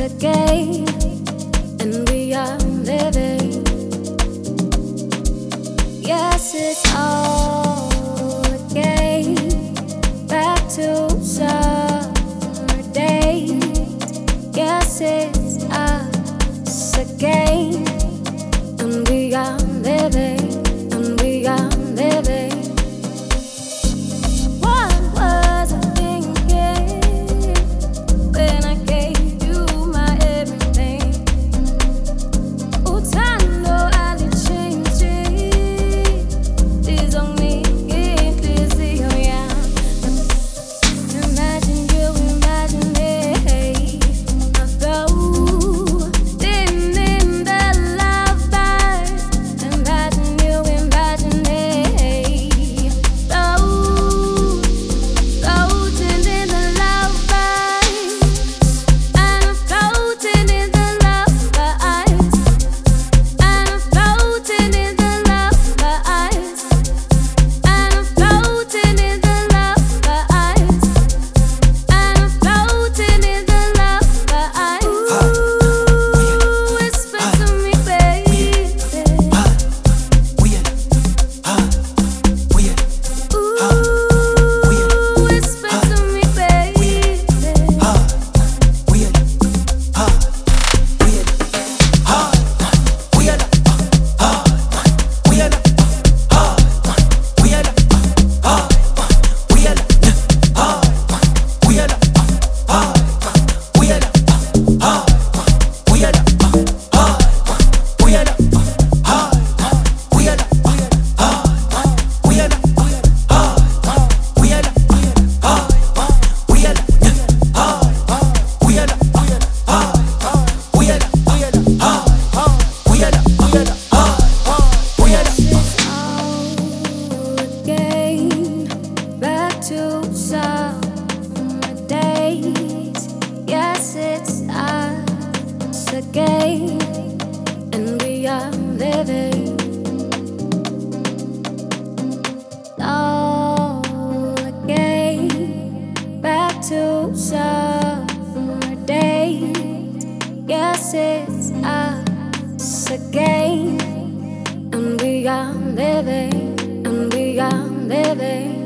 again, and we are living. Yes, it's all again, back to summer days. Yes, it's us again, and we are living, and we are living. What was I thinking when I gave you my everything? Utando alichenji lizong'nikihliziyo yami. Imagine you, imagine me. I floating in the love vibes. Imagine you, imagine me. Floating in the love vibes. And I'm floating in the love vibes. And I'm floating in the love vibes. And I'm floating in the love vibes. And I'm floating in the love vibes. Ooh, whisper to me, baby. Ooh, whisper to me, baby. Again, back to summer days. Yes, it's us again, and we are living. All again, back to summer days. Yes, it's us again, and we are living, and we are living.